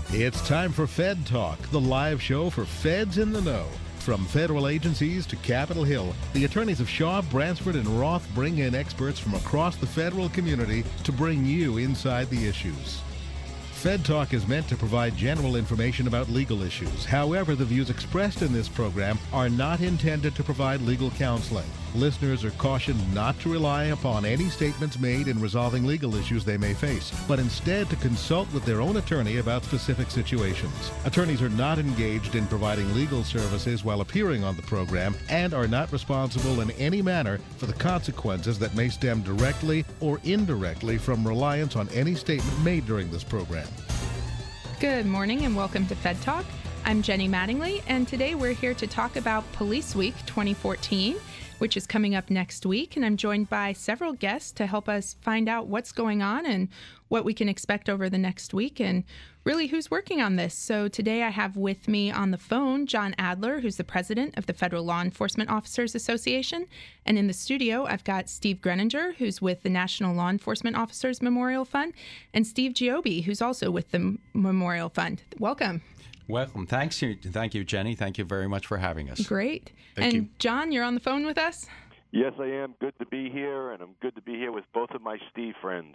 It's time for Fed Talk, the live show for feds in the know. From federal agencies to Capitol Hill, the attorneys of Shaw, Bransford, and Roth bring in experts from across the federal community to bring you inside the issues. Fed Talk is meant to provide general information about legal issues. However, the views expressed in this program are not intended to provide legal counseling. Listeners are cautioned not to rely upon any statements made in resolving legal issues they may face, but instead to consult with their own attorney about specific situations. Attorneys are not engaged in providing legal services while appearing on the program and are not responsible in any manner for the consequences that may stem directly or indirectly from reliance on any statement made during this program. Good morning and welcome to Fed Talk. I'm Jenny Mattingly, and today we're here to talk about Police Week 2014, which is coming up next week, and I'm joined by several guests to help us find out what's going on and what we can expect over the next week and really who's working on this. So today I have with me on the phone John Adler, who's the president of the Federal Law Enforcement Officers Association, and in the studio I've got Steve Greninger, who's with the National Law Enforcement Officers Memorial Fund, and Steve Giobbe, who's also with the Memorial Fund. Welcome. Welcome. Thank you, Jenny. Thank you very much for having us. Great. Thank you. John, you're on the phone with us? Yes, I am. Good to be here, and I'm good to be here with both of my Steve friends.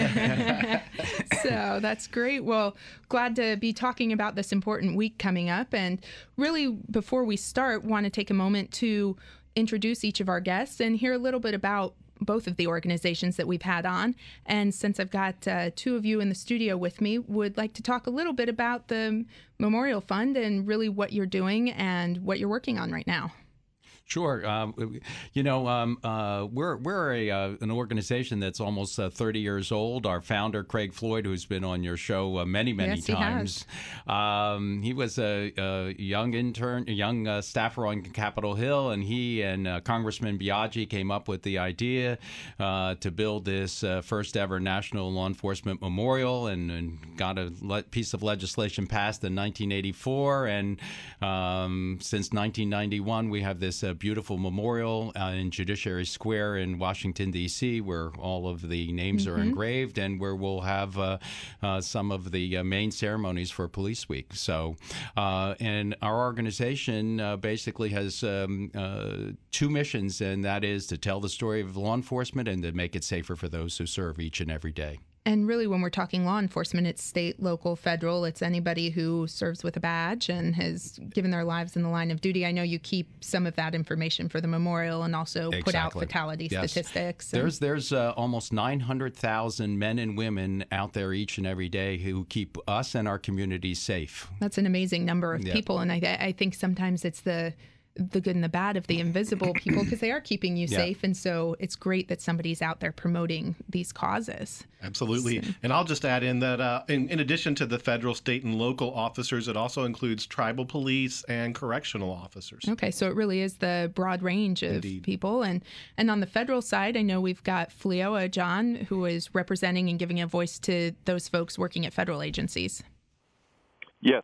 So that's great. Well, glad to be talking about this important week coming up. And really, before we start, want to take a moment to introduce each of our guests and hear a little bit about both of the organizations that we've had on. And since I've got two of you in the studio with me, would like to talk a little bit about the Memorial Fund and really what you're doing and what you're working on right now. Sure. We're an organization that's almost 30 years old. Our founder, Craig Floyd, who's been on your show many Yes, times. He was a young staffer on Capitol Hill, and he and Congressman Biaggi came up with the idea to build this first ever National Law Enforcement Memorial, and got a piece of legislation passed in 1984. And since 1991, we have this beautiful memorial in Judiciary Square in Washington, D.C., where all of the names are engraved, and where we'll have some of the main ceremonies for Police Week. So, and our organization basically has two missions, and that is to tell the story of law enforcement and to make it safer for those who serve each and every day. And really, when we're talking law enforcement, it's state, local, federal. It's anybody who serves with a badge and has given their lives in the line of duty. I know you keep some of that information for the memorial and also put out fatality statistics. There's almost 900,000 men and women out there each and every day who keep us and our communities safe. That's an amazing number of people. And I think sometimes it's the good and the bad of the invisible people, because they are keeping you safe. And so it's great that somebody's out there promoting these causes. Absolutely. And I'll just add in that in addition to the federal, state, and local officers, it also includes tribal police and correctional officers. Okay, so it really is the broad range of people. And on the federal side, I know we've got FLEOA, John, who is representing and giving a voice to those folks working at federal agencies. Yes.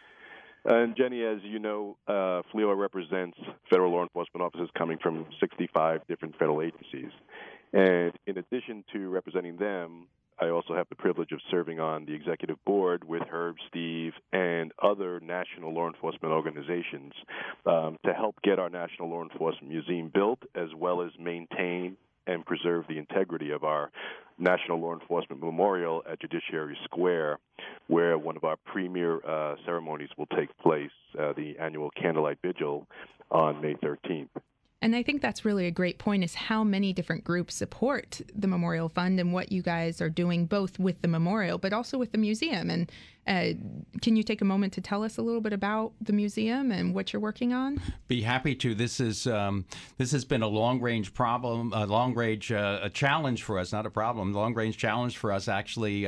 And Jenny, as you know, FLEOA represents federal law enforcement officers coming from 65 different federal agencies. And in addition to representing them, I also have the privilege of serving on the executive board with Herb, Steve, and other national law enforcement organizations to help get our National Law Enforcement Museum built, as well as maintain and preserve the integrity of our National Law Enforcement Memorial at Judiciary Square, where one of our premier ceremonies will take place, the annual Candlelight Vigil on May 13th. And I think that's really a great point, is how many different groups support the Memorial Fund and what you guys are doing both with the memorial but also with the museum. And can you take a moment to tell us a little bit about the museum and what you're working on? Be happy to. This has been a long-range problem, a challenge for us, not a problem, long-range challenge for us. Actually,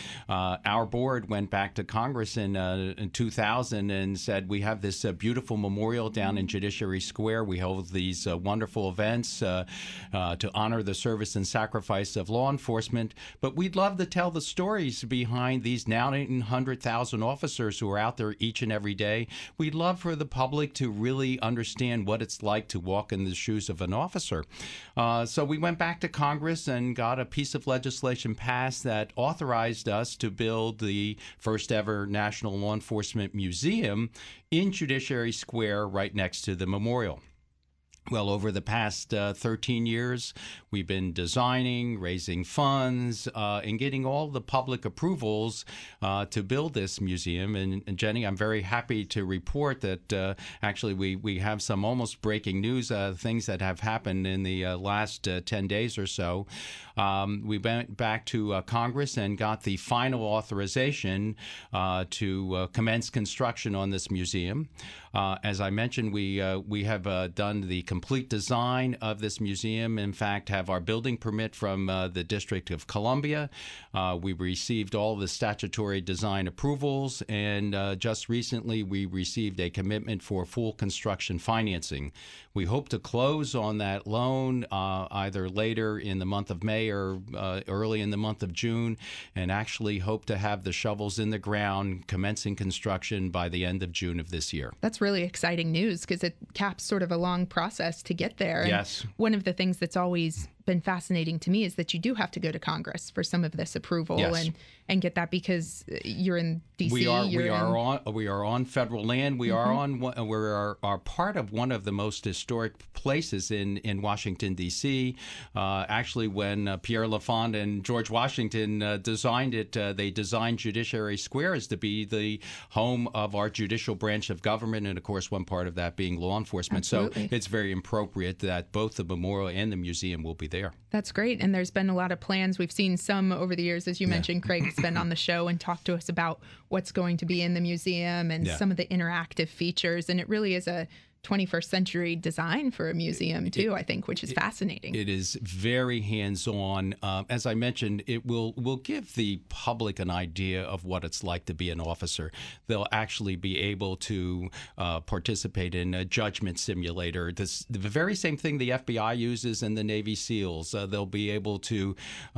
our board went back to Congress in 2000 and said, we have this beautiful memorial down in Judiciary Square. We hold these wonderful events to honor the service and sacrifice of law enforcement, but we'd love to tell the stories behind these now 900 100,000 officers who are out there each and every day. We'd love for the public to really understand what it's like to walk in the shoes of an officer. So we went back to Congress and got a piece of legislation passed that authorized us to build the first ever National Law Enforcement Museum in Judiciary Square right next to the memorial. Well, over the past 13 years, we've been designing, raising funds, and getting all the public approvals to build this museum. And Jenny, I'm very happy to report that actually we have some almost breaking news, things that have happened in the last 10 days or so. We went back to Congress and got the final authorization to commence construction on this museum. As I mentioned, we have done the complete design of this museum. In fact, have our building permit from the District of Columbia. We received all the statutory design approvals, and just recently we received a commitment for full construction financing. We hope to close on that loan either later in the month of May or early in the month of June, and actually hope to have the shovels in the ground commencing construction by the end of June of this year. That's really exciting news because it caps sort of a long process to get there. Yes. And one of the things that's always been fascinating to me is that you do have to go to Congress for some of this approval. Yes. and get that because you're in D.C. We are on federal land. We are part of one of the most historic places in Washington, D.C. Actually, when Pierre Lafond and George Washington designed it, they designed Judiciary Square as to be the home of our judicial branch of government, and of course, one part of that being law enforcement. Absolutely. So it's very appropriate that both the memorial and the museum will be there. That's great. And there's been a lot of plans. We've seen some over the years, as you mentioned. Craig's been on the show and talked to us about what's going to be in the museum and some of the interactive features. And it really is a 21st century design for a museum too, I think, which is fascinating. It is very hands-on. As I mentioned, it will give the public an idea of what it's like to be an officer. They'll actually be able to participate in a judgment simulator. The very same thing the FBI uses and the Navy SEALs. They'll be able to,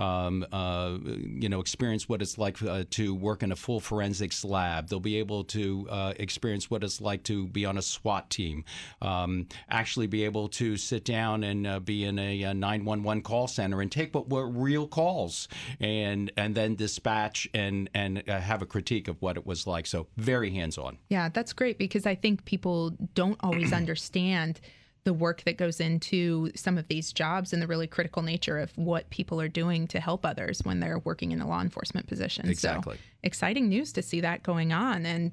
experience what it's like to work in a full forensics lab. They'll be able to experience what it's like to be on a SWAT team. Actually be able to sit down and be in a 911 call center and take what were real calls and then dispatch and have a critique of what it was like. So very hands-on. Yeah, that's great because I think people don't always understand the work that goes into some of these jobs and the really critical nature of what people are doing to help others when they're working in a law enforcement position. Exactly. So exciting news to see that going on. And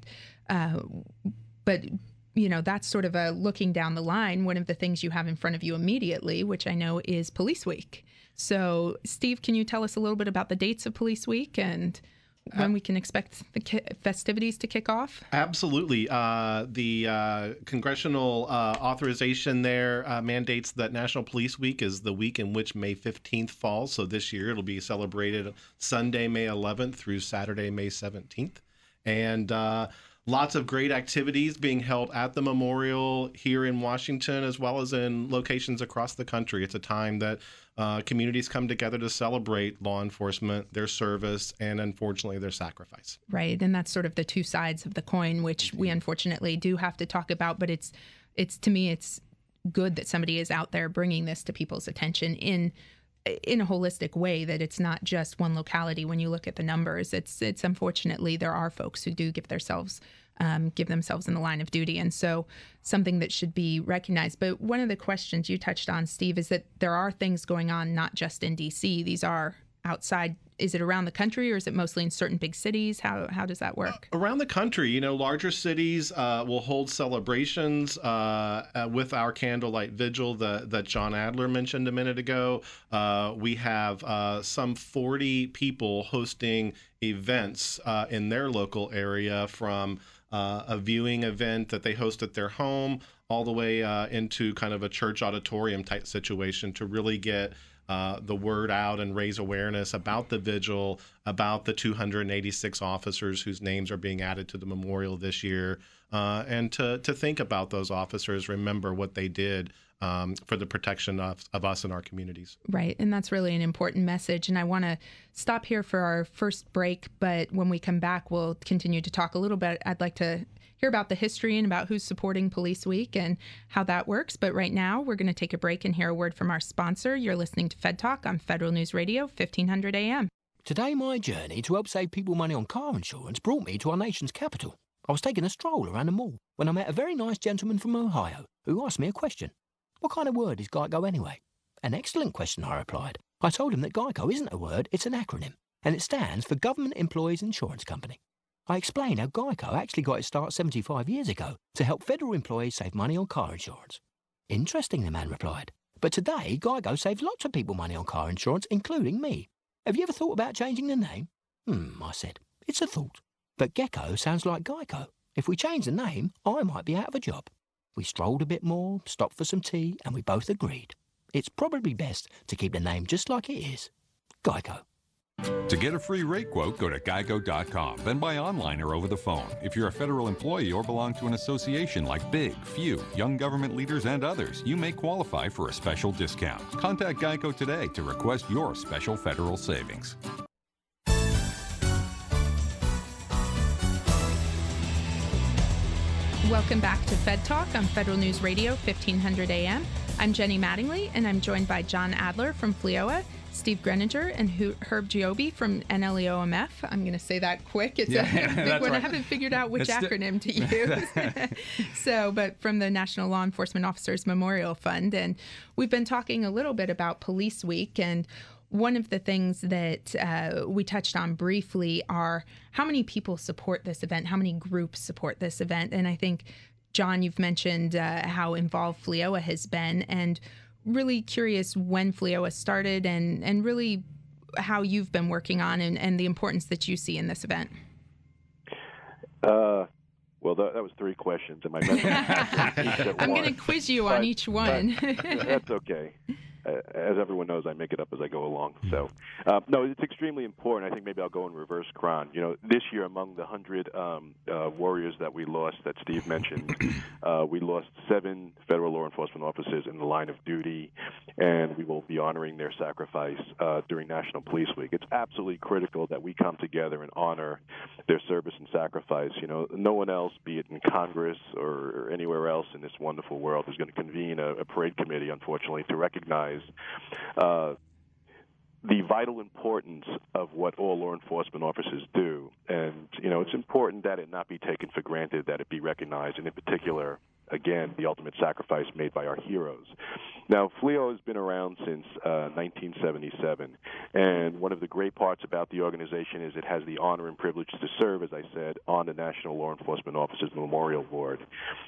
but that's sort of a looking down the line. One of the things you have in front of you immediately, which I know is Police Week. So, Steve, can you tell us a little bit about the dates of Police Week and when we can expect the festivities to kick off? Absolutely. The congressional authorization there mandates that National Police Week is the week in which May 15th falls. So this year it'll be celebrated Sunday, May 11th through Saturday, May 17th. And lots of great activities being held at the memorial here in Washington, as well as in locations across the country. It's a time that communities come together to celebrate law enforcement, their service, and unfortunately their sacrifice. Right, and that's sort of the two sides of the coin, which we unfortunately do have to talk about. But it's to me, it's good that somebody is out there bringing this to people's attention in a holistic way, that it's not just one locality. When you look at the numbers, it's unfortunately there are folks who do give themselves in the line of duty, and so something that should be recognized. But one of the questions you touched on, Steve, is that there are things going on not just in D.C. These are outside. Is it around the country, or is it mostly in certain big cities? How does that work? Around the country, larger cities will hold celebrations with our candlelight vigil that John Adler mentioned a minute ago. We have some 40 people hosting events in their local area, from a viewing event that they host at their home all the way into kind of a church auditorium type situation to really get the word out and raise awareness about the vigil, about the 286 officers whose names are being added to the memorial this year, and to think about those officers, remember what they did for the protection of us and our communities. Right. And that's really an important message. And I want to stop here for our first break. But when we come back, we'll continue to talk a little bit. I'd like to hear about the history and about who's supporting Police Week and how that works. But right now, we're going to take a break and hear a word from our sponsor. You're listening to Fed Talk on Federal News Radio, 1500 AM. Today, my journey to help save people money on car insurance brought me to our nation's capital. I was taking a stroll around the mall when I met a very nice gentleman from Ohio who asked me a question. What kind of word is GEICO anyway? An excellent question, I replied. I told him that GEICO isn't a word, it's an acronym, and it stands for Government Employees Insurance Company. I explained how GEICO actually got its start 75 years ago to help federal employees save money on car insurance. Interesting, the man replied. But today, GEICO saves lots of people money on car insurance, including me. Have you ever thought about changing the name? I said. It's a thought. But Gecko sounds like Geico. If we change the name, I might be out of a job. We strolled a bit more, stopped for some tea, and we both agreed. It's probably best to keep the name just like it is. Geico. To get a free rate quote, go to geico.com, then buy online or over the phone. If you're a federal employee or belong to an association like Big, Few, Young Government Leaders, and others, you may qualify for a special discount. Contact Geico today to request your special federal savings. Welcome back to Fed Talk on Federal News Radio, 1500 AM. I'm Jenny Mattingly, and I'm joined by John Adler from FLIOA, Steve Greninger, and Herb Giobbe from NLEOMF. I'm going to say that quick. It's a big one. Right. I haven't figured out which acronym to use. But from the National Law Enforcement Officers Memorial Fund. And we've been talking a little bit about Police Week, and one of the things that we touched on briefly are how many people support this event, how many groups support this event. And I think, John, you've mentioned how involved FLIOA has been, and really curious when FLIOA started and really how you've been working on and the importance that you see in this event. Well, that was three questions. Am I I'm going to quiz you on each one. That's okay. As everyone knows, I make it up as I go along. So, no, it's extremely important. I think maybe I'll go in reverse chron. You know, this year among the 100 warriors that we lost that Steve mentioned, we lost 7 federal law enforcement officers in the line of duty, and we will be honoring their sacrifice during National Police Week. It's absolutely critical that we come together and honor their service and sacrifice. You know, no one else, be it in Congress or anywhere else in this wonderful world, is going to convene a parade committee, unfortunately, to recognize the vital importance of what all law enforcement officers do. And, you know, it's important that it not be taken for granted, that it be recognized, and in particular, again, the ultimate sacrifice made by our heroes. Now, FLIOA has been around since 1977, and one of the great parts about the organization is it has the honor and privilege to serve, as I said, on the National Law Enforcement Officers Memorial Board.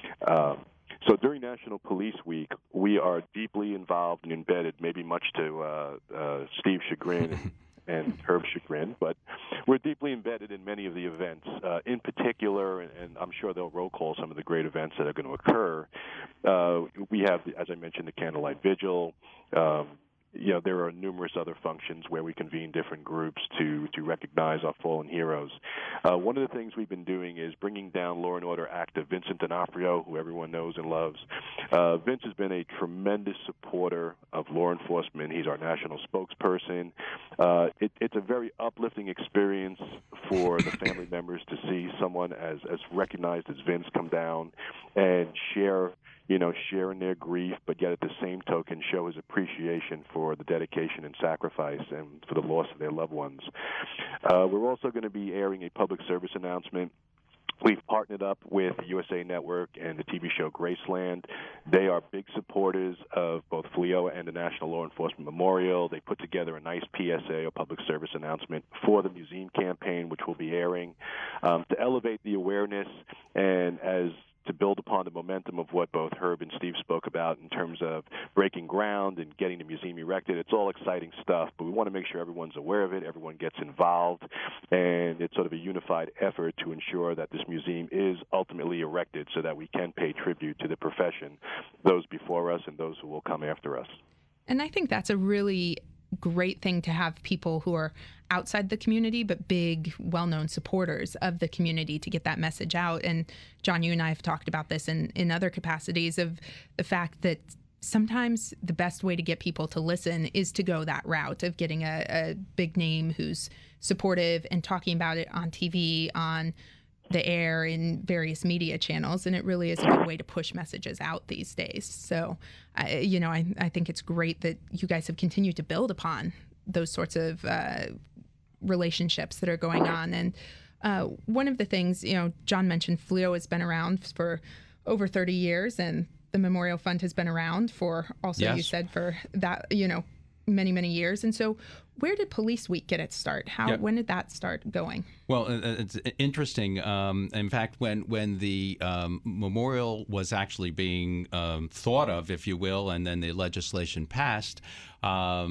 So during National Police Week, we are deeply involved and embedded, maybe much to Steve's chagrin and Herb's chagrin, but we're deeply embedded in many of the events. In particular, and I'm sure they'll roll call some of the great events that are going to occur, we have, as I mentioned, the Candlelight Vigil. You know, there are numerous other functions where we convene different groups to recognize our fallen heroes. One of the things we've been doing is bringing down Law and Order actor Vincent D'Onofrio, who everyone knows and loves. Vince has been a tremendous supporter of law enforcement. He's our national spokesperson. It's a very uplifting experience for the family members to see someone as recognized as Vince come down and share in their grief, but yet at the same token show his appreciation for the dedication and sacrifice and for the loss of their loved ones. We're also going to be airing a public service announcement. We've partnered up with the USA Network and the TV show Graceland. They are big supporters of both FLIOA and the National Law Enforcement Memorial. They put together a nice PSA, a public service announcement, for the museum campaign, which will be airing, to elevate the awareness and to build upon the momentum of what both Herb and Steve spoke about in terms of breaking ground and getting the museum erected. It's all exciting stuff, but we want to make sure everyone's aware of it, everyone gets involved, and it's sort of a unified effort to ensure that this museum is ultimately erected so that we can pay tribute to the profession, those before us and those who will come after us. And I think that's a really great thing to have people who are outside the community but big, well-known supporters of the community to get that message out. And John, you and I have talked about this in other capacities of the fact that sometimes the best way to get people to listen is to go that route of getting a big name who's supportive and talking about it on TV, on the air, in various media channels. And it really is a good way to push messages out these days. So, I think it's great that you guys have continued to build upon those sorts of relationships that are going on. And one of the things, John mentioned FLEO has been around for over 30 years, and the Memorial Fund has been around for also, yes. You said, for that, many, many years. And so where did Police Week get its start? When did that start going? Well, it's interesting. In fact, when the memorial was actually being thought of, if you will, and then the legislation passed, our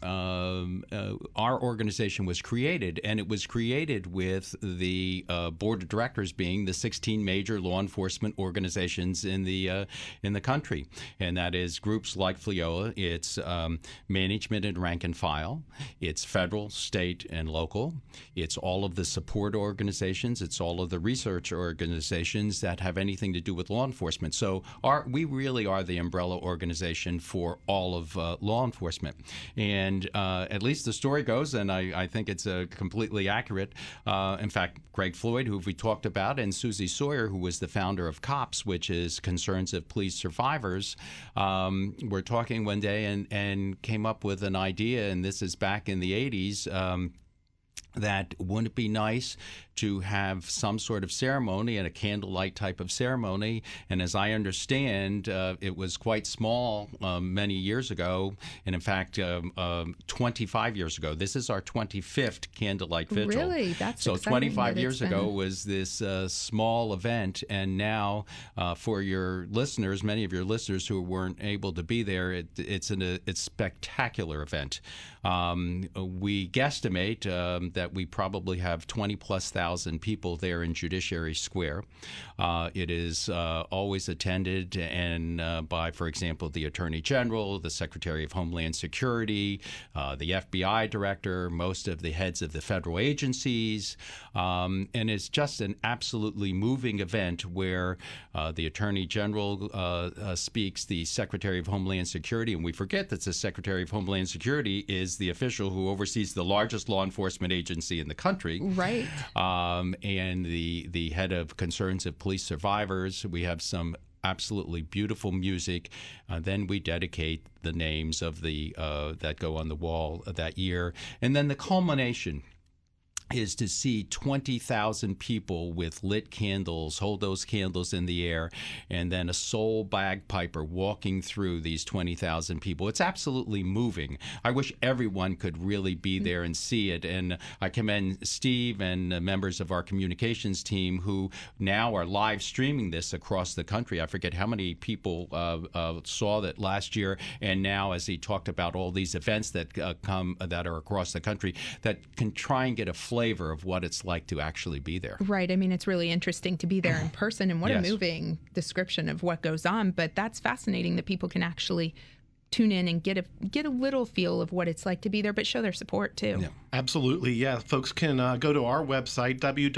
organization was created, and it was created with the board of directors being the 16 major law enforcement organizations in the country, and that is groups like FLEOA. It's management and rank and file. It's federal, state, and local. It's all of the support organizations. It's all of the research organizations that have anything to do with law enforcement. So we really are the umbrella organization for all of law enforcement. And at least the story goes, and I think it's completely accurate. In fact, Greg Floyd, who we talked about, and Susie Sawyer, who was the founder of COPS, which is Concerns of Police Survivors, were talking one day and came up with an idea, and this is back in the 80s, that wouldn't it be nice to have some sort of ceremony and a candlelight type of ceremony. And as I understand, it was quite small many years ago. And in fact, 25 years ago, this is our 25th candlelight vigil. Really? That's so exciting. 25 years ago was this small event. And now for your listeners, many of your listeners who weren't able to be there, it's a spectacular event. We guesstimate that we probably have 20,000+ people there in Judiciary Square. It is always attended by, for example, the Attorney General, the Secretary of Homeland Security, the FBI Director, most of the heads of the federal agencies, and it's just an absolutely moving event where the Attorney General speaks, the Secretary of Homeland Security, and we forget that the Secretary of Homeland Security is the official who oversees the largest law enforcement agency in the country. Right. And the head of Concerns of Police Survivors. We have some absolutely beautiful music. Then we dedicate the names of the that go on the wall that year. And then the culmination is to see 20,000 people with lit candles, hold those candles in the air, and then a soul bagpiper walking through these 20,000 people. It's absolutely moving. I wish everyone could really be there and see it. And I commend Steve and members of our communications team who now are live streaming this across the country. I forget how many people saw that last year, and now as he talked about all these events that that are across the country that can try and get a flavor of what it's like to actually be there. Right. I mean, it's really interesting to be there in person, and what Yes. a moving description of what goes on. But that's fascinating that people can actually tune in and get a little feel of what it's like to be there, but show their support too. Yeah. Absolutely. Yeah. Folks can go to our website,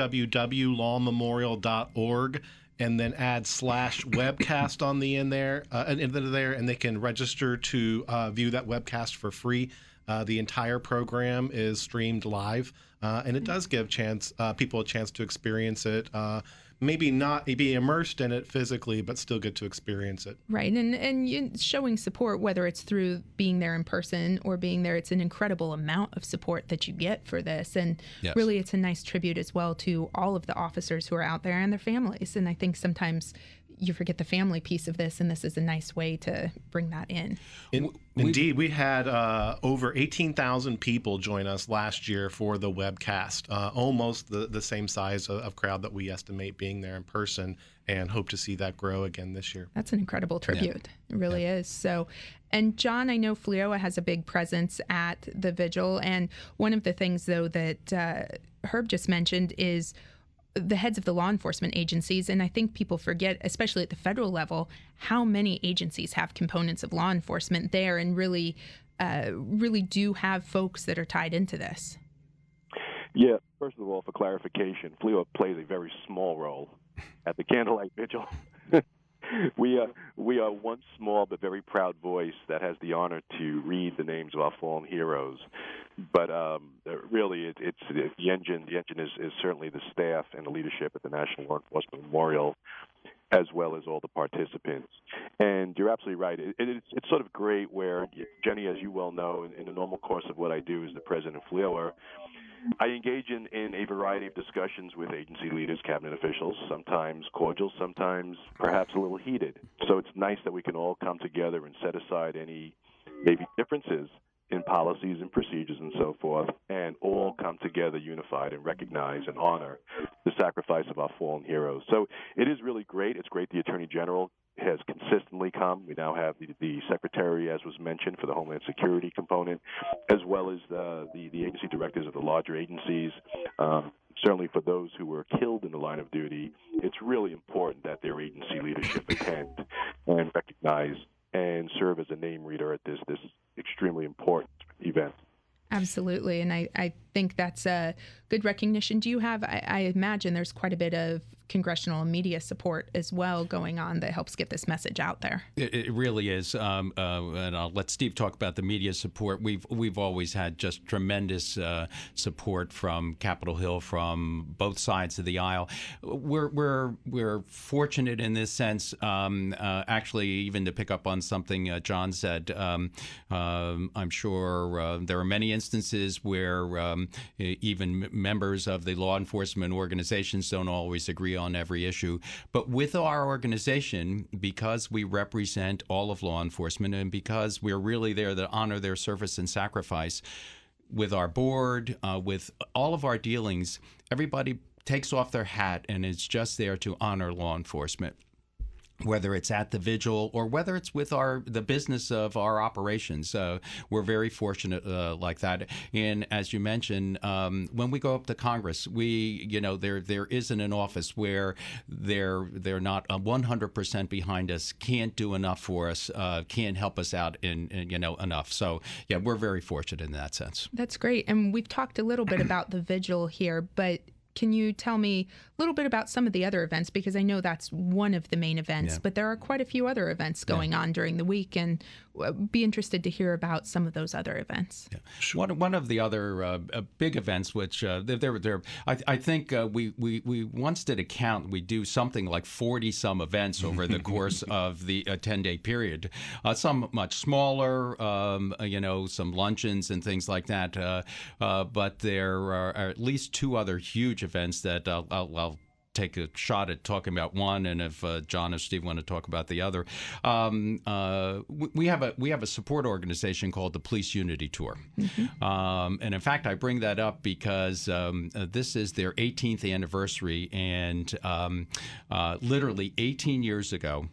www.lawmemorial.org, and then add /webcast on the end there, and they can register to view that webcast for free. The entire program is streamed live, and it does give people a chance to experience it. Maybe not be immersed in it physically, but still get to experience it. Right. And showing support, whether it's through being there in person or being there, it's an incredible amount of support that you get for this. And Yes. really, it's a nice tribute as well to all of the officers who are out there and their families. And I think sometimes you forget the family piece of this, and this is a nice way to bring that in. Indeed, we had over 18,000 people join us last year for the webcast, almost the same size of crowd that we estimate being there in person, and hope to see that grow again this year. That's an incredible tribute. It really is. So, and John, I know FLEOA has a big presence at the vigil, and one of the things, though, that Herb just mentioned is the heads of the law enforcement agencies. And I think people forget, especially at the federal level, how many agencies have components of law enforcement there and really do have folks that are tied into this. Yeah, first of all, for clarification, FLEOA plays a very small role at the candlelight vigil. we are one small but very proud voice that has the honor to read the names of our fallen heroes. But really, it's the engine. The engine is certainly the staff and the leadership at the National Law Enforcement Memorial, as well as all the participants. And you're absolutely right. It's sort of great where, Jenny, as you well know, in the normal course of what I do as the president of FLIOA, I engage in a variety of discussions with agency leaders, cabinet officials, sometimes cordial, sometimes perhaps a little heated. So it's nice that we can all come together and set aside any maybe differences in policies and procedures and so forth, and all come together unified and recognize and honor the sacrifice of our fallen heroes. So it is really great. It's great the Attorney General has consistently come. We now have the Secretary, as was mentioned, for the Homeland Security component, as well as the agency directors of the larger agencies. Certainly for those who were killed in the line of duty, it's really important that their agency leadership attend and recognize and serve as a name reader at this extremely important event. Absolutely. And I think that's a good recognition. Do you have, I imagine there's quite a bit of congressional and media support as well going on that helps get this message out there. It really is. And I'll let Steve talk about the media support. We've always had just tremendous support from Capitol Hill, from both sides of the aisle. We're fortunate in this sense, actually, even to pick up on something John said. I'm sure there are many instances where even members of the law enforcement organizations don't always agree on every issue. But with our organization, because we represent all of law enforcement and because we're really there to honor their service and sacrifice, with our board, with all of our dealings, everybody takes off their hat and is just there to honor law enforcement, whether it's at the vigil or whether it's with the business of our operations. We're very fortunate like that. And as you mentioned, when we go up to Congress, there isn't an office where they're not 100% behind us, can't do enough for us, can't help us out enough. So yeah, we're very fortunate in that sense. That's great. And we've talked a little bit about the vigil here, but can you tell me a little bit about some of the other events? Because I know that's one of the main events, but there are quite a few other events going on during the week, and be interested to hear about some of those other events. Yeah. Sure. One of the other big events, which I think we once did a count. We do something like 40 some events over the course of the 10-day period. Some much smaller, some luncheons and things like that. But there are at least two other huge events that I'll take a shot at talking about one, and if John or Steve want to talk about the other. We have a support organization called the Police Unity Tour. And in fact, I bring that up because this is their 18th anniversary, and literally 18 years ago,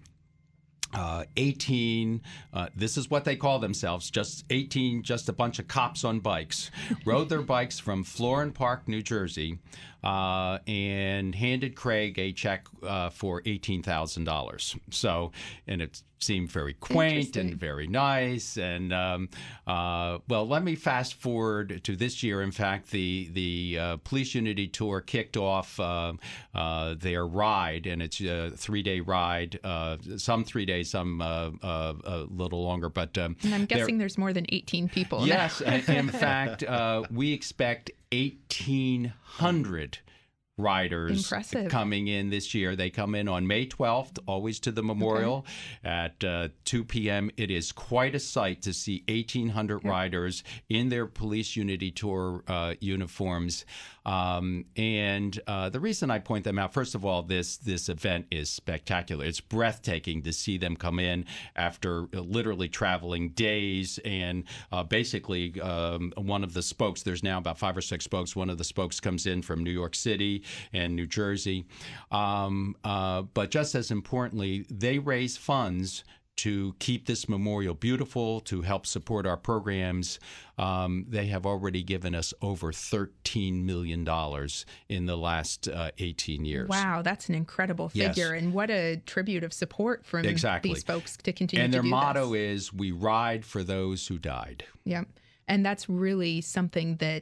18, this is what they call themselves, just a bunch of cops on bikes, rode their bikes from Florham Park, New Jersey, and handed Craig a check for $18,000. So, and it seemed very quaint and very nice. And well, let me fast forward to this year. In fact, the Police Unity Tour kicked off their ride, and it's a 3-day ride. Some 3 days, some a little longer. But and I'm guessing there's more than 18 people. Yes, in fact, we expect 1,800 riders coming in this year. They come in on May 12th, always to the memorial at 2 p.m. It is quite a sight to see 1,800 riders in their Police Unity Tour uniforms. And the reason I point them out, first of all, this event is spectacular. It's breathtaking to see them come in after literally traveling days. And basically, one of the spokes, there's now about 5 or 6 spokes. One of the spokes comes in from New York City and New Jersey. But just as importantly, they raise funds to keep this memorial beautiful, to help support our programs. They have already given us over $13 million in the last 18 years. Wow, that's an incredible figure. Yes. And what a tribute of support from these folks to continue to do this. And their motto is, we ride for those who died. Yep. And that's really something that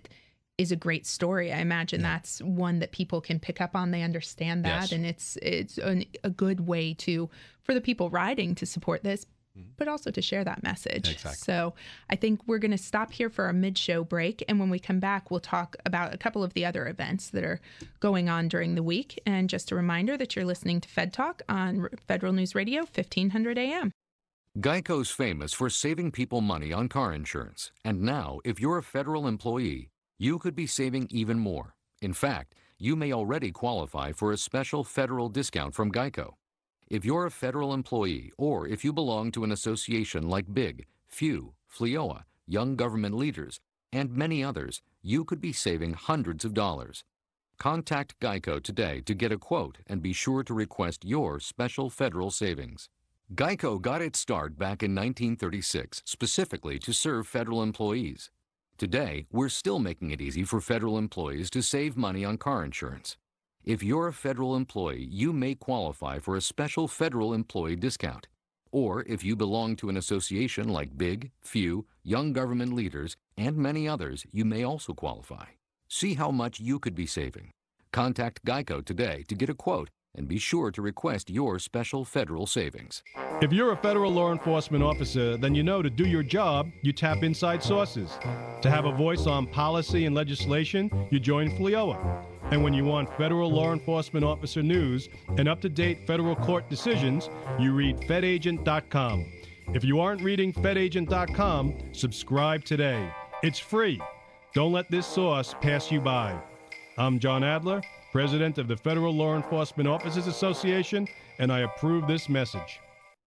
is a great story. I imagine that's one that people can pick up on. They understand that, Yes. and it's a good way for the people riding to support this, but also to share that message. Exactly. So I think we're going to stop here for our mid-show break, and when we come back, we'll talk about a couple of the other events that are going on during the week. And just a reminder that you're listening to Fed Talk on Federal News Radio, 1500 AM. Geico's famous for saving people money on car insurance. And now, if you're a federal employee, you could be saving even more. In fact, you may already qualify for a special federal discount from Geico. If you're a federal employee, or if you belong to an association like BIG, FEW, FLEOA, Young Government Leaders, and many others, you could be saving hundreds of dollars. Contact Geico today to get a quote and be sure to request your special federal savings. Geico got its start back in 1936, specifically to serve federal employees. Today, we're still making it easy for federal employees to save money on car insurance. If you're a federal employee, you may qualify for a special federal employee discount. Or if you belong to an association like BIG, FEW, Young Government Leaders, and many others, you may also qualify. See how much you could be saving. Contact Geico today to get a quote and be sure to request your special federal savings. If you're a federal law enforcement officer, then you know to do your job, you tap inside sources. To have a voice on policy and legislation, you join FLEOA. And when you want federal law enforcement officer news and up-to-date federal court decisions, you read FedAgent.com. If you aren't reading FedAgent.com, subscribe today. It's free. Don't let this source pass you by. I'm John Adler, President of the Federal Law Enforcement Officers Association, and I approve this message.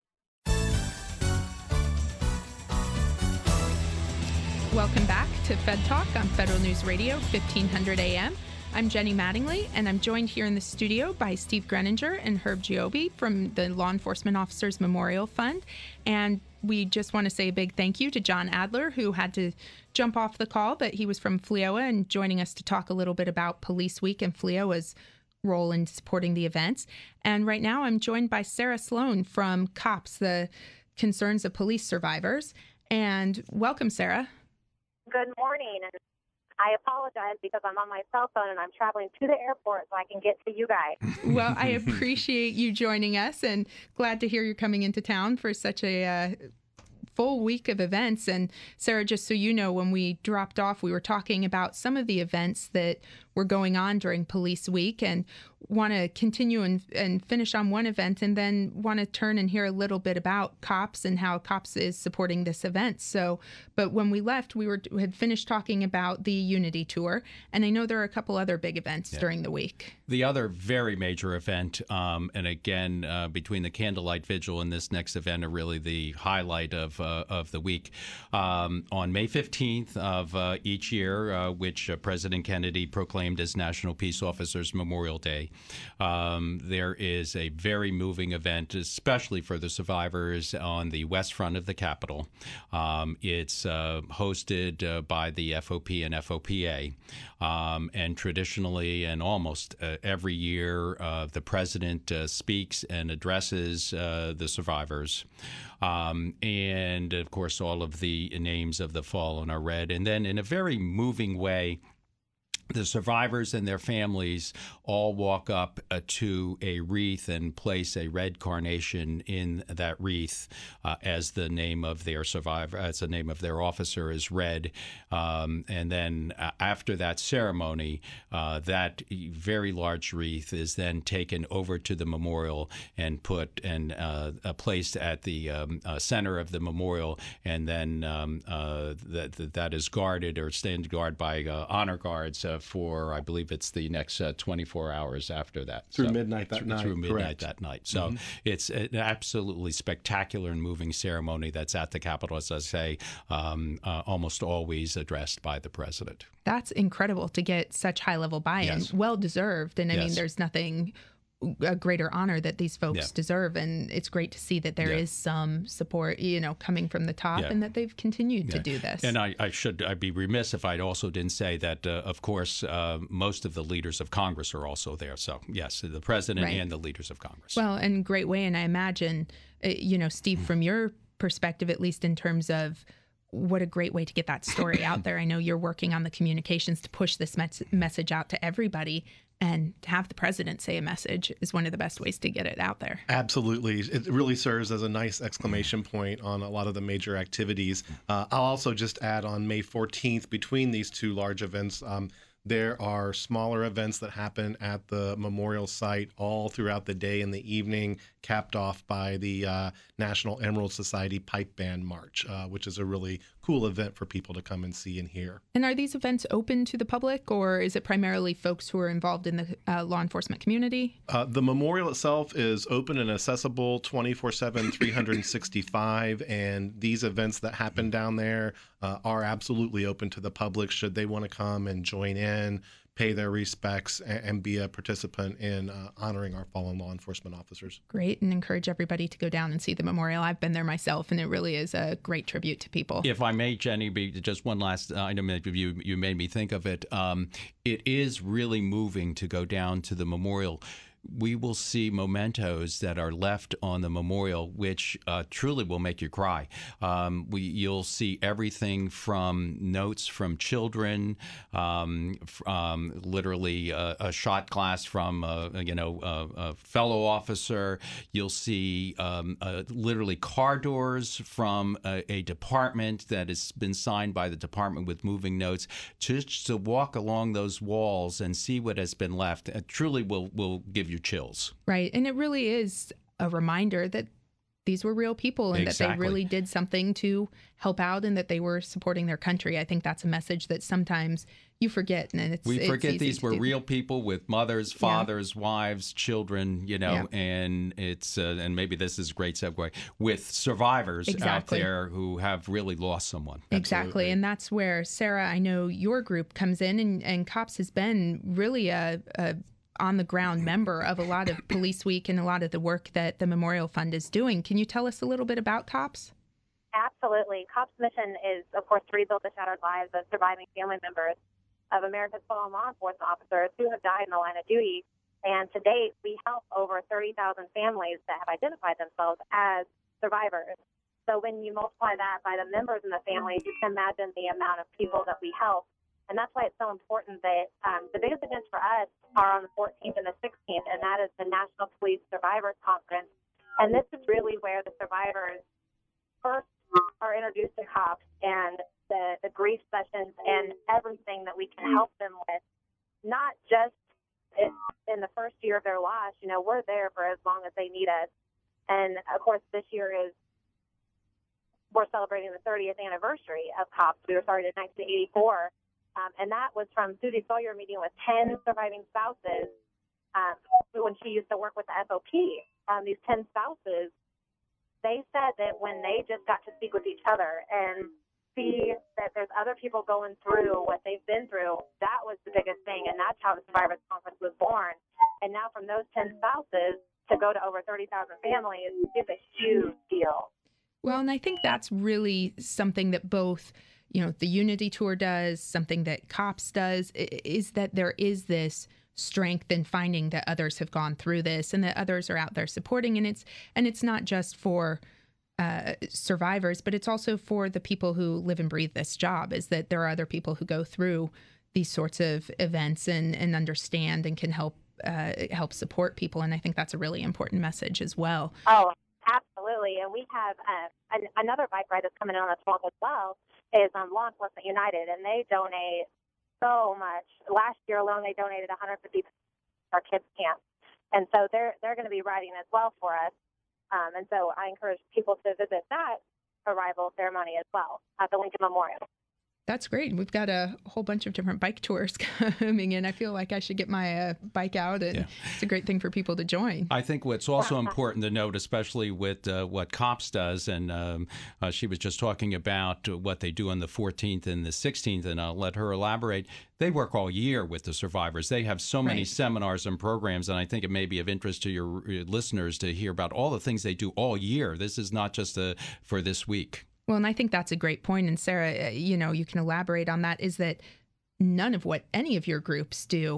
Welcome back to Fed Talk on Federal News Radio, 1500 AM. I'm Jenny Mattingly, and I'm joined here in the studio by Steve Greninger and Herb Giobbe from the Law Enforcement Officers Memorial Fund. And we just want to say a big thank you to John Adler, who had to jump off the call, but he was from FLEOA and joining us to talk a little bit about Police Week and FLEOA's role in supporting the events. And right now I'm joined by Sarah Sloan from COPS, the Concerns of Police Survivors. And welcome, Sarah. Good morning. And I apologize because I'm on my cell phone and I'm traveling to the airport so I can get to you guys. Well, I appreciate you joining us and glad to hear you're coming into town for such a full week of events. And Sarah, just so you know, when we dropped off, we were talking about some of the events that were going on during Police Week and want to continue and finish on one event and then want to turn and hear a little bit about COPS and how COPS is supporting this event. So, but when we left, we had finished talking about the Unity Tour, and I know there are a couple other big events during the week. The other very major event, and again, between the Candlelight Vigil and this next event are really the highlight of the week. On May 15th of each year, which President Kennedy proclaimed as National Peace Officers Memorial Day, there is a very moving event, especially for the survivors on the west front of the Capitol. It's hosted by the FOP and FOPA, and traditionally and almost every year, the president speaks and addresses the survivors. And, of course, all of the names of the fallen are read. And then in a very moving way, the survivors and their families all walk up to a wreath and place a red carnation in that wreath as the name of their survivor, as the name of their officer is read. And then after that ceremony, that very large wreath is then taken over to the memorial and put and placed at the center of the memorial, and then that is guarded or stand guard by honor guards for, I believe it's the next 24 hours after that. Through midnight that night. Through midnight Correct. that night. So it's an absolutely spectacular and moving ceremony that's at the Capitol, as I say, almost always addressed by the president. That's incredible to get such high-level buy-in. Yes. Well-deserved. And I mean, Yes. there's nothing a greater honor that these folks deserve, and it's great to see that there is some support, coming from the top, and that they've continued to do this. And I'd be remiss if I also didn't say that, of course, most of the leaders of Congress are also there. So yes, the president and the leaders of Congress. Well, in great way, and I imagine, Steve, from your perspective, at least in terms of what a great way to get that story out there. I know you're working on the communications to push this message out to everybody, and to have the president say a message is one of the best ways to get it out there. Absolutely. It really serves as a nice exclamation point on a lot of the major activities. I'll also just add on May 14th, between these two large events, there are smaller events that happen at the memorial site all throughout the day and the evening, capped off by the National Emerald Society Pipe Band March, which is a really cool event for people to come and see and hear. And are these events open to the public, or is it primarily folks who are involved in the law enforcement community? The memorial itself is open and accessible 24/7, 365, and these events that happen down there are absolutely open to the public should they want to come and join in, pay their respects, and be a participant in honoring our fallen law enforcement officers. Great, and encourage everybody to go down and see the memorial. I've been there myself, and it really is a great tribute to people. If I may, Jenny, just one last item, you made me think of it. It is really moving to go down to the memorial. We will see mementos that are left on the memorial, which truly will make you cry. You'll see everything from notes from children, literally a shot glass from a fellow officer. You'll see literally car doors from a department that has been signed by the department with moving notes. Just to walk along those walls and see what has been left, truly will give you chills. Right. And it really is a reminder that these were real people and that they really did something to help out and that they were supporting their country. I think that's a message that sometimes you forget. And we forget these were real people with mothers, fathers, wives, children, and it's and maybe this is a great segue with survivors out there who have really lost someone. Exactly. Absolutely. And that's where, Sarah, I know your group comes in, and COPS has been really a on-the-ground member of a lot of Police Week and a lot of the work that the Memorial Fund is doing. Can you tell us a little bit about COPS? Absolutely. COPS' mission is, of course, to rebuild the shattered lives of surviving family members of America's fallen law enforcement officers who have died in the line of duty. And to date, we help over 30,000 families that have identified themselves as survivors. So when you multiply that by the members in the families, you can imagine the amount of people that we help. And that's why it's so important that the biggest events for us are on the 14th and the 16th, and that is the National Police Survivors Conference. And this is really where the survivors first are introduced to COPS and the grief sessions and everything that we can help them with, not just in the first year of their loss. We're there for as long as they need us. And, of course, this year we're celebrating the 30th anniversary of COPS. We were started in 1984. And that was from Susie Sawyer meeting with 10 surviving spouses when she used to work with the FOP. These 10 spouses, they said that when they just got to speak with each other and see that there's other people going through what they've been through, that was the biggest thing. And that's how the Survivors Conference was born. And now from those 10 spouses to go to over 30,000 families is a huge deal. Well, and I think that's really something that both the Unity Tour does, something that COPS does, is that there is this strength in finding that others have gone through this and that others are out there supporting. And it's not just for survivors, but it's also for the people who live and breathe this job, is that there are other people who go through these sorts of events and understand and can help support people. And I think that's a really important message as well. Oh, absolutely. And we have another bike ride that's coming in on the 12th as well, is Law Enforcement United, and they donate so much. Last year alone, they donated $150 to our kids' camp, and so they're going to be riding as well for us. And so I encourage people to visit that arrival ceremony as well at the Lincoln Memorial. That's great. We've got a whole bunch of different bike tours coming in. I feel like I should get my bike out, and it's a great thing for people to join. I think what's also important to note, especially with what COPS does, and she was just talking about what they do on the 14th and the 16th, and I'll let her elaborate. They work all year with the survivors. They have so many seminars and programs, and I think it may be of interest to your listeners to hear about all the things they do all year. This is not just for this week. Well, and I think that's a great point. And Sarah, you can elaborate on that, is that none of what any of your groups do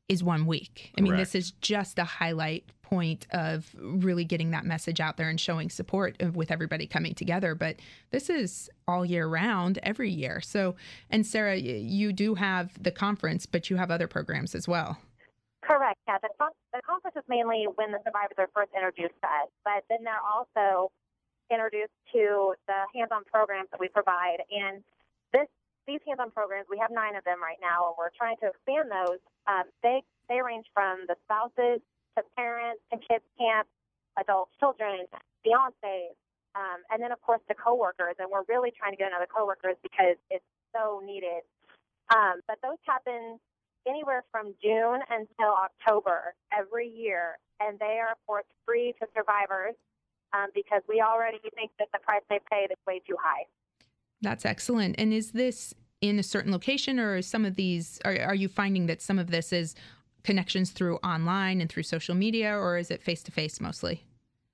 is 1 week. I mean, Correct. this is just a highlight point of really getting that message out there and showing support with everybody coming together. But this is all year round, every year. So, and Sarah, you do have the conference, but you have other programs as well. Correct. Yeah, the conference is mainly when the survivors are first introduced to us, but then they're also introduced to the hands-on programs that we provide. And these hands-on programs, we have 9 of them right now, and we're trying to expand those. They range from the spouses to parents to kids camp, adult children, fiancés, and then of course the coworkers. And we're really trying to get another coworkers because it's so needed. But those happen anywhere from June until October every year, and they are, of course, free to survivors because we already think that the price they paid is way too high. That's excellent. And is this in a certain location, or is some of these, are you finding that some of this is connections through online and through social media, or is it face-to-face mostly?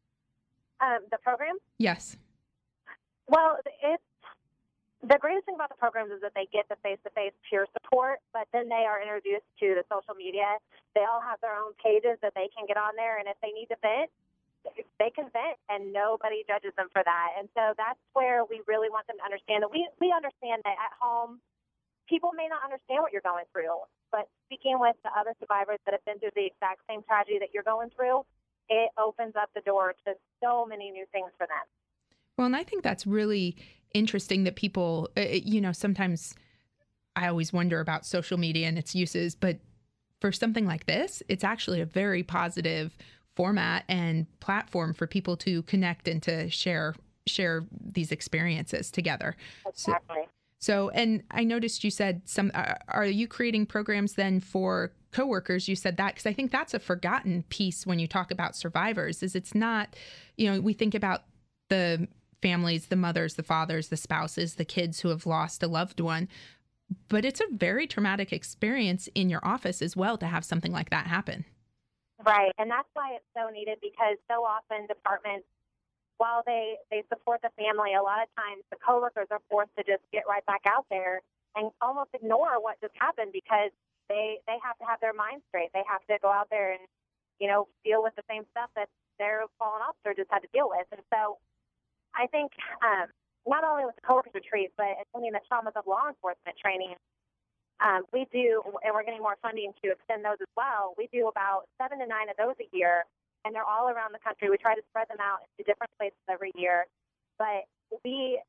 The program? Yes. Well, the greatest thing about the programs is that they get the face-to-face peer support, but then they are introduced to the social media. They all have their own pages that they can get on there, and if they need to vent, they can vent, and nobody judges them for that. And so that's where we really want them to understand that we understand that at home, people may not understand what you're going through, but speaking with the other survivors that have been through the exact same tragedy that you're going through, it opens up the door to so many new things for them. Well, and I think that's really interesting that people, sometimes I always wonder about social media and its uses, but for something like this, it's actually a very positive format and platform for people to connect and to share these experiences together. Exactly. So, and I noticed you said are you creating programs then for coworkers? You said that, because I think that's a forgotten piece when you talk about survivors, is it's not, we think about the families, the mothers, the fathers, the spouses, the kids who have lost a loved one, but it's a very traumatic experience in your office as well to have something like that happen. Right, and that's why it's so needed, because so often departments, while they support the family, a lot of times the coworkers are forced to just get right back out there and almost ignore what just happened because they have to have their mind straight. They have to go out there and, deal with the same stuff that their fallen officer just had to deal with. And so I think not only with the coworkers retreat, but attending the traumas of law enforcement training, we do, and we're getting more funding to extend those as well. We do about 7 to 9 of those a year, and they're all around the country. We try to spread them out into different places every year, but we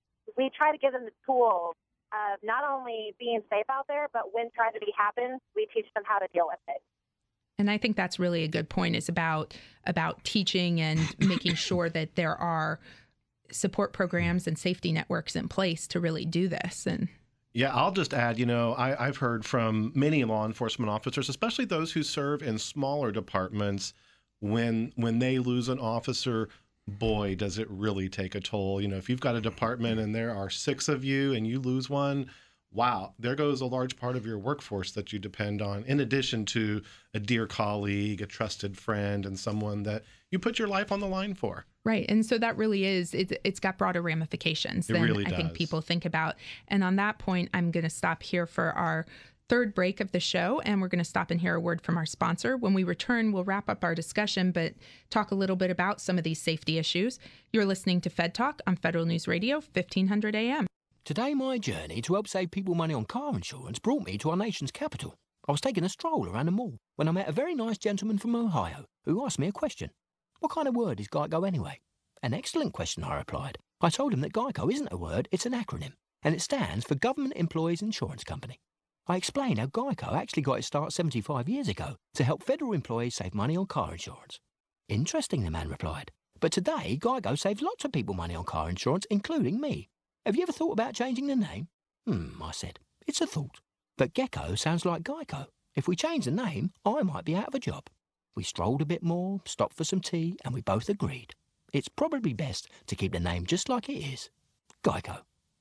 try to give them the tools of not only being safe out there, but when tragedy happens, we teach them how to deal with it. And I think that's really a good point, is about teaching and making sure that there are support programs and safety networks in place to really do this. And yeah, I'll just add, I've heard from many law enforcement officers, especially those who serve in smaller departments, when they lose an officer, boy, does it really take a toll. If you've got a department and there are 6 of you and you lose one, wow, there goes a large part of your workforce that you depend on, in addition to a dear colleague, a trusted friend, and someone that you put your life on the line for. Right. And so that really is, it's got broader ramifications than really I think does. people think about. And on that point, I'm going to stop here for our third break of the show, and we're going to stop and hear a word from our sponsor. When we return, we'll wrap up our discussion, but talk a little bit about some of these safety issues. You're listening to Fed Talk on Federal News Radio, 1500 AM. Today, my journey to help save people money on car insurance brought me to our nation's capital. I was taking a stroll around the mall when I met a very nice gentleman from Ohio who asked me a question. What kind of word is GEICO anyway? An excellent question, I replied. I told him that GEICO isn't a word, it's an acronym, and it stands for Government Employees Insurance Company. I explained how GEICO actually got its start 75 years ago to help federal employees save money on car insurance. Interesting, the man replied. But today, GEICO saves lots of people money on car insurance, including me. Have you ever thought about changing the name? I said. It's a thought. But Gecko sounds like Geico. If we change the name, I might be out of a job. We strolled a bit more, stopped for some tea, and we both agreed. It's probably best to keep the name just like it is. Geico.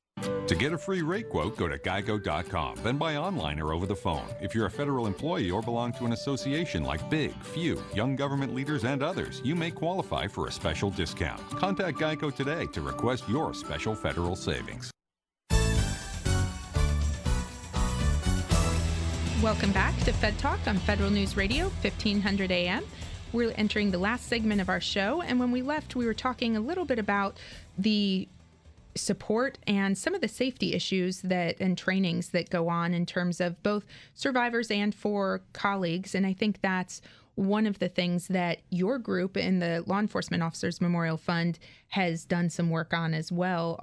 To get a free rate quote, go to geico.com, then buy online or over the phone. If you're a federal employee or belong to an association like Big, Few, Young Government Leaders, and others, you may qualify for a special discount. Contact Geico today to request your special federal savings. Welcome back to Fed Talk on Federal News Radio, 1500 AM. We're entering the last segment of our show, and when we left, we were talking a little bit about the support and some of the safety issues that and trainings that go on in terms of both survivors and for colleagues. And I think that's one of the things that your group in the Law Enforcement Officers Memorial Fund has done some work on as well,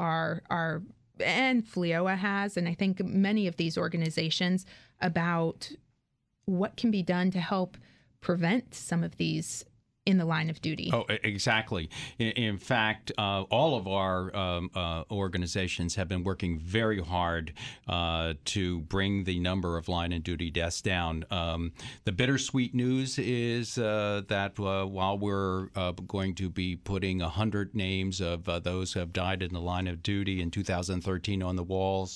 and FLIOA has, and I think many of these organizations, about what can be done to help prevent some of these in the line of duty. Oh, exactly. In fact, all of our organizations have been working very hard to bring the number of line of duty deaths down. The bittersweet news is that while we're going to be putting 100 names of those who have died in the line of duty in 2013 on the walls,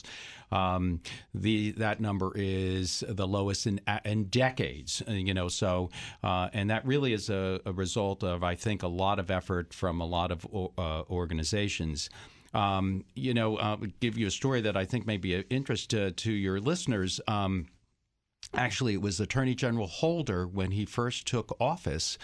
that number is the lowest in decades. So and that really is a result of, I think, a lot of effort from a lot of organizations. I'll give you a story that I think may be of interest to your listeners. Actually, it was Attorney General Holder, when he first took office,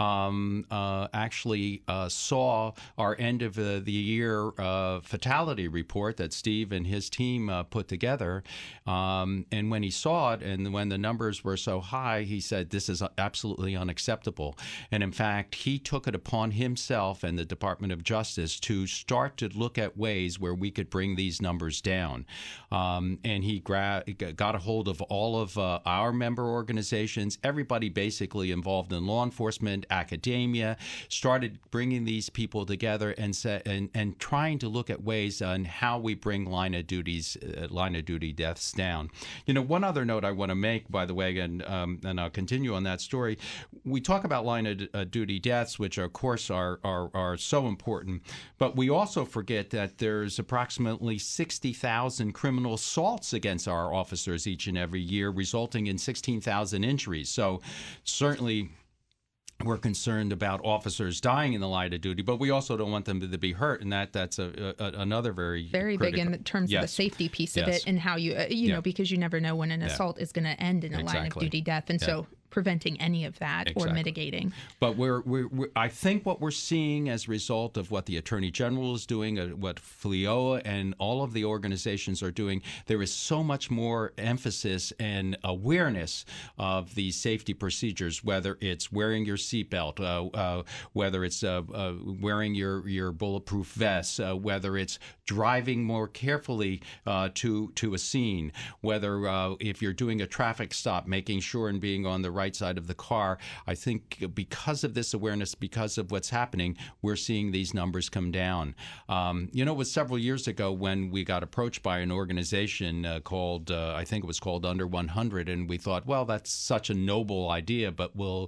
actually saw our end of the year fatality report that Steve and his team put together. And when he saw it, and when the numbers were so high, he said, this is absolutely unacceptable. And in fact, he took it upon himself and the Department of Justice to start to look at ways where we could bring these numbers down. And he got a hold of all of our member organizations, everybody basically involved in law enforcement, academia, started bringing these people together and trying to look at ways on how we bring line of duty deaths down. One other note I want to make, by the way, and I'll continue on that story. We talk about line of duty deaths, which of course are so important, but we also forget that there's approximately 60,000 criminal assaults against our officers each and every year, resulting in 16,000 injuries. So certainly we're concerned about officers dying in the line of duty, but we also don't want them to be hurt, and that's another very critical. Big in terms of the safety piece of it, and how you know, because you never know when an assault is going to end in a line of duty death, and so preventing any of that or mitigating. But I think what we're seeing as a result of what the Attorney General is doing, what FLIOA and all of the organizations are doing, there is so much more emphasis and awareness of these safety procedures, whether it's wearing your seatbelt, whether it's wearing your bulletproof vest, whether it's driving more carefully to a scene, whether if you're doing a traffic stop, making sure and being on the right side of the car. I think because of this awareness, because of what's happening, we're seeing these numbers come down. It was several years ago when we got approached by an organization called, I think it was called Under 100, and we thought, well, that's such a noble idea, but we'll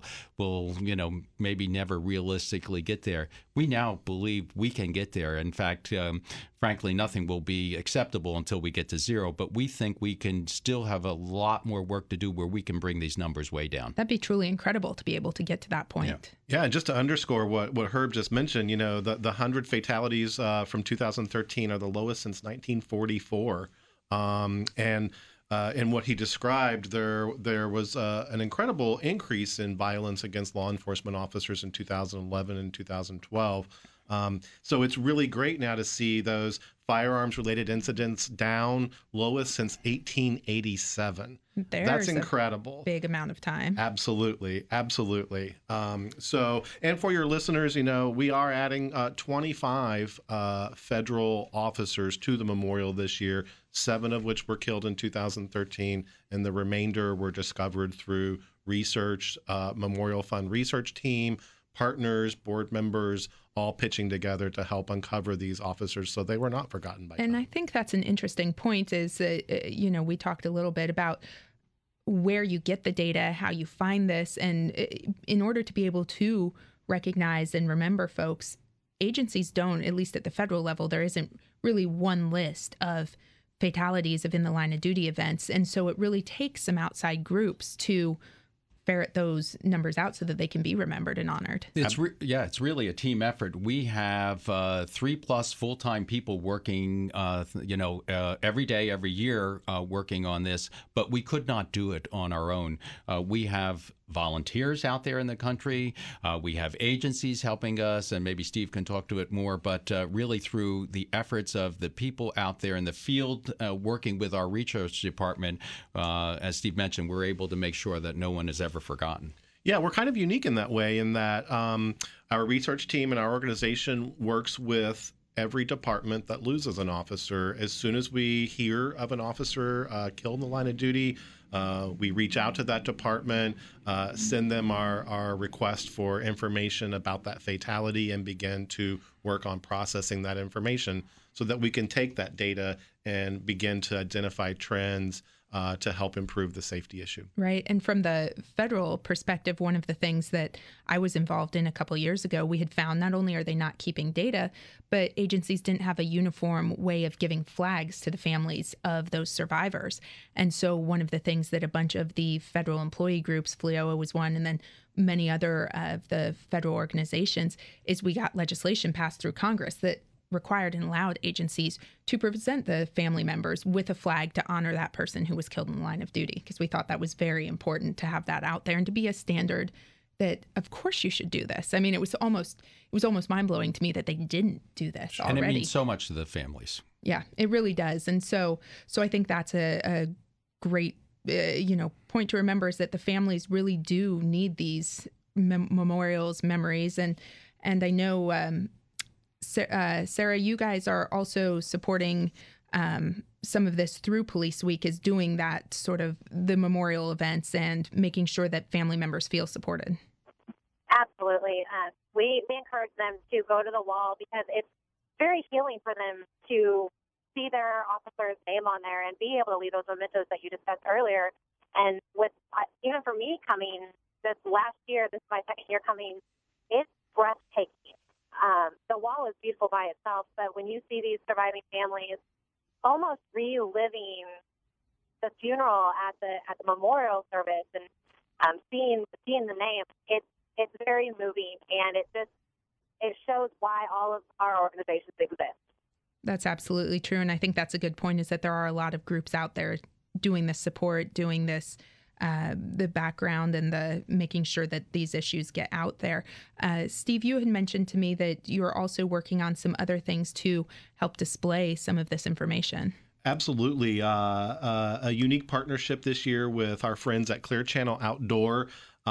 maybe never realistically get there. We now believe we can get there. In fact, frankly, nothing will be acceptable until we get to zero, but we think we can still have a lot more work to do where we can bring these numbers way down. That'd be truly incredible to be able to get to that point. Yeah, and just to underscore what Herb just mentioned, the 100 fatalities from 2013 are the lowest since 1944. And what he described, there was an incredible increase in violence against law enforcement officers in 2011 and 2012. So it's really great now to see those firearms-related incidents down, lowest since 1887. That's incredible. Big amount of time. Absolutely. And for your listeners, we are adding 25 federal officers to the memorial this year, 7 of which were killed in 2013, and the remainder were discovered through research, Memorial Fund research team, partners, board members, all pitching together to help uncover these officers so they were not forgotten by And I think that's an interesting point is that, we talked a little bit about where you get the data, how you find this, and in order to be able to recognize and remember folks, agencies don't, at least at the federal level, there isn't really one list of fatalities of in the line of duty events. And so it really takes some outside groups to ferret those numbers out so that they can be remembered and honored. It's really a team effort. We have 3+ full-time people working, every day, every year, working on this. But we could not do it on our own. We have volunteers out there in the country. We have agencies helping us, and maybe Steve can talk to it more. But really, through the efforts of the people out there in the field, working with our research department, as Steve mentioned, we're able to make sure that no one is ever forgotten. Yeah, we're kind of unique in that way, in that our research team and our organization works with every department that loses an officer. As soon as we hear of an officer killed in the line of duty, we reach out to that department, send them our request for information about that fatality, and begin to work on processing that information so that we can take that data and begin to identify trends to help improve the safety issue. Right. And from the federal perspective, one of the things that I was involved in a couple years ago, we had found not only are they not keeping data, but agencies didn't have a uniform way of giving flags to the families of those survivors. And so one of the things that a bunch of the federal employee groups, FLIOA was one, and then many other of the federal organizations, is we got legislation passed through Congress that required and allowed agencies to present the family members with a flag to honor that person who was killed in the line of duty, because we thought that was very important to have that out there and to be a standard that, of course, you should do this. I mean, it was almost mind-blowing to me that they didn't do this already. And it means so much to the families. Yeah, it really does. And so I think that's a great point to remember, is that the families really do need these memorials, memories, and I know Sarah, you guys are also supporting some of this through Police Week, is doing that sort of the memorial events and making sure that family members feel supported. Absolutely. We encourage them to go to the wall because it's very healing for them to see their officer's name on there and be able to leave those mementos that you discussed earlier. And with even for me coming this last year, this is my second year coming, it's breathtaking. The wall is beautiful by itself, but when you see these surviving families almost reliving the funeral at the memorial service and seeing the name, it's very moving, and it shows why all of our organizations exist. That's absolutely true, and I think that's a good point, is that there are a lot of groups out there doing this support, doing this the background and the making sure that these issues get out there. Steve, you had mentioned to me that you're also working on some other things to help display some of this information. Absolutely. A unique partnership this year with our friends at Clear Channel Outdoor.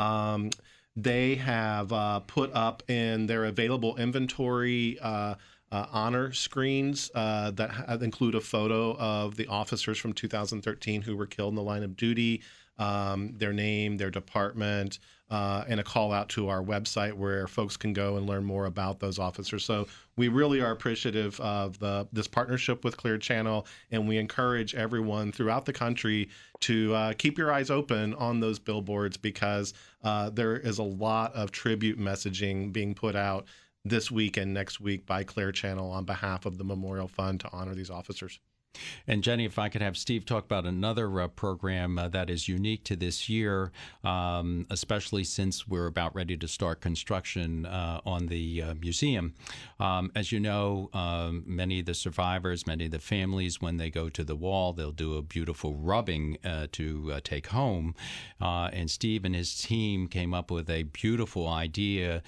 They have put up in their available inventory honor screens that include a photo of the officers from 2013 who were killed in the line of duty, their name, their department, and a call out to our website where folks can go and learn more about those officers. So we really are appreciative of this partnership with Clear Channel, and we encourage everyone throughout the country to keep your eyes open on those billboards, because there is a lot of tribute messaging being put out this week and next week by Clear Channel on behalf of the Memorial Fund to honor these officers. And Jenny, if I could have Steve talk about another program that is unique to this year, especially since we're about ready to start construction on the museum. As you know, many of the survivors, many of the families, when they go to the wall, they'll do a beautiful rubbing to take home. And Steve and his team came up with a beautiful idea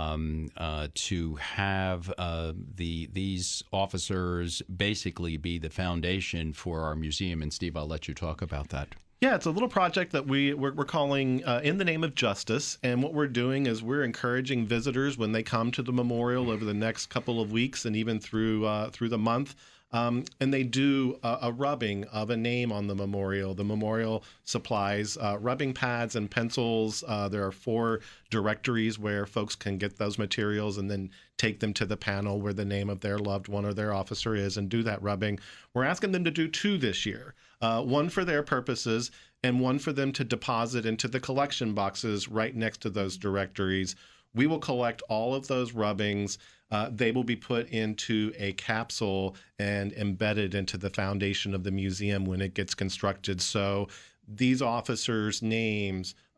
to have these officers basically be the foundation for our museum. And Steve, I'll let you talk about that. Yeah, it's a little project that we're calling In the Name of Justice. And what we're doing is we're encouraging visitors when they come to the memorial over the next couple of weeks and even through the month. And they do a rubbing of a name on the memorial. The memorial supplies rubbing pads and pencils. There are 4 directories where folks can get those materials and then take them to the panel where the name of their loved one or their officer is and do that rubbing. We're asking them to do 2 this year, one for their purposes and one for them to deposit into the collection boxes right next to those directories. We will collect all of those rubbings. They will be put into a capsule and embedded into the foundation of the museum when it gets constructed. So these officers' names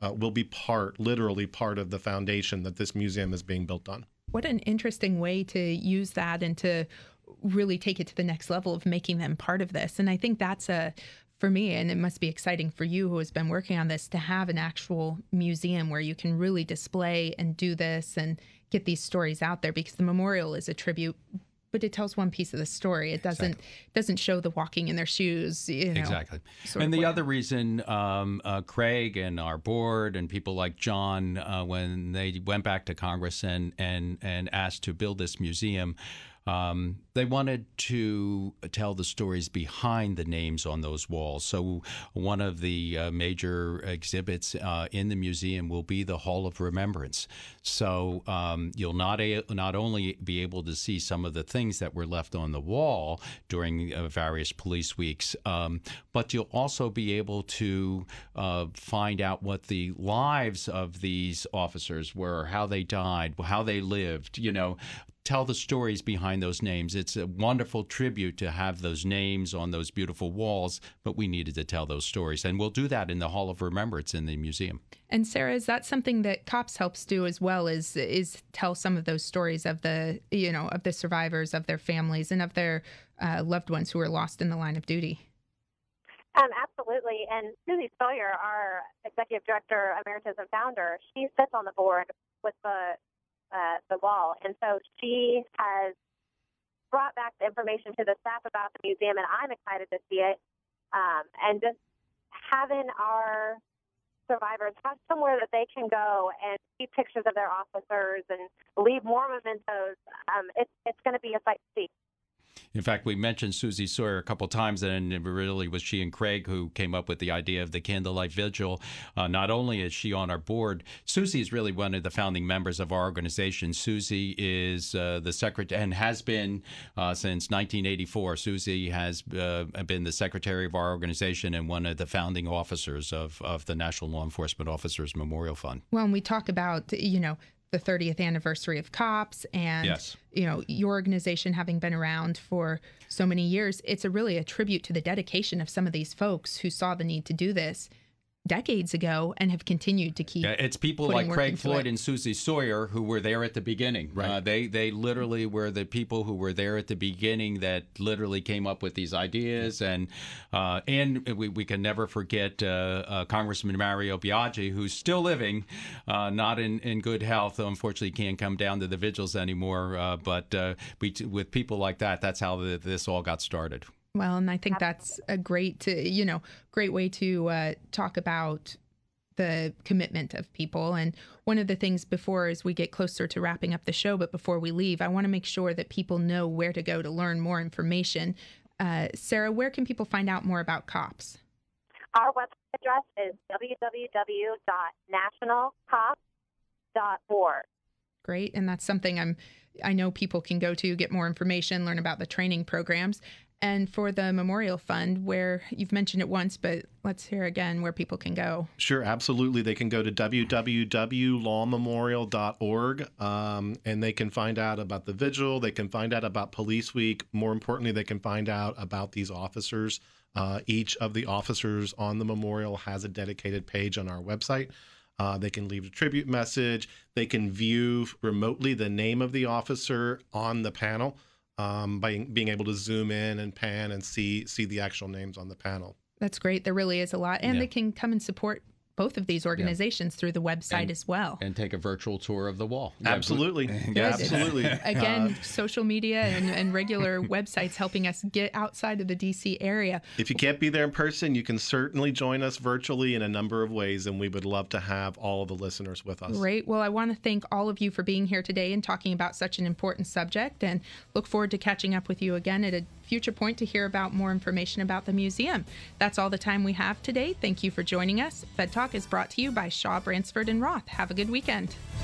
will be literally part of the foundation that this museum is being built on. What an interesting way to use that and to really take it to the next level of making them part of this. And I think that's for me, and it must be exciting for you who has been working on this, to have an actual museum where you can really display and do this and get these stories out there, because the memorial is a tribute, but it tells one piece of the story. It doesn't show the walking in their shoes. Exactly. And the other reason Craig and our board and people like John, when they went back to Congress and asked to build this museum, they wanted to tell the stories behind the names on those walls. So one of the major exhibits in the museum will be the Hall of Remembrance. So you'll not only be able to see some of the things that were left on the wall during various police weeks, but you'll also be able to find out what the lives of these officers were, how they died, how they lived, tell the stories behind those names. It's a wonderful tribute to have those names on those beautiful walls, but we needed to tell those stories. And we'll do that in the Hall of Remembrance in the museum. And Sarah, is that something that COPS helps do as well, is tell some of those stories of the survivors, of their families, and of their loved ones who were lost in the line of duty? Absolutely. And Susie Sawyer, our executive director, emeritus, and founder, she sits on the board with the wall. And so she has brought back the information to the staff about the museum, and I'm excited to see it. And just having our survivors have somewhere that they can go and see pictures of their officers and leave more mementos, it's going to be a sight to see. In fact, we mentioned Susie Sawyer a couple times, and it really was she and Craig who came up with the idea of the Candlelight Vigil. Not only is she on our board, Susie is really one of the founding members of our organization. Susie is the secretary and has been since 1984. Susie has been the secretary of our organization and one of the founding officers of the National Law Enforcement Officers Memorial Fund. Well, and we talk about, the 30th anniversary of COPS and, yes, your organization having been around for so many years. It's really a tribute to the dedication of some of these folks who saw the need to do this decades ago and have continued to keep. It's people like Craig Floyd and Susie Sawyer who were there at the beginning. Right. They literally were the people who were there at the beginning that literally came up with these ideas. And we can never forget Congressman Mario Biaggi, who's still living, not in good health. Unfortunately, can't come down to the vigils anymore. But with people like that, that's how this all got started. Well, and I think that's a great way to talk about the commitment of people. And one of the things before, as we get closer to wrapping up the show, but before we leave, I want to make sure that people know where to go to learn more information. Sarah, where can people find out more about COPS? Our website address is www.nationalcops.org. Great. And that's something I know people can go to, get more information, learn about the training programs. And for the Memorial Fund, where you've mentioned it once, but let's hear again where people can go. Sure, absolutely. They can go to www.lawmemorial.org, and they can find out about the vigil. They can find out about Police Week. More importantly, they can find out about these officers. Each of the officers on the memorial has a dedicated page on our website. They can leave a tribute message. They can view remotely the name of the officer on the panel. By being able to zoom in and pan and see the actual names on the panel. That's great. There really is a lot. And they can come and support both of these organizations through the website as well. And take a virtual tour of the wall. Absolutely. Absolutely. Again, social media and regular websites helping us get outside of the D.C. area. If you can't be there in person, you can certainly join us virtually in a number of ways, and we would love to have all of the listeners with us. Great. Well, I want to thank all of you for being here today and talking about such an important subject, and look forward to catching up with you again at a future point to hear about more information about the museum. That's all the time we have today. Thank you for joining us. Fed Talk is brought to you by Shaw, Bransford, and Roth. Have a good weekend.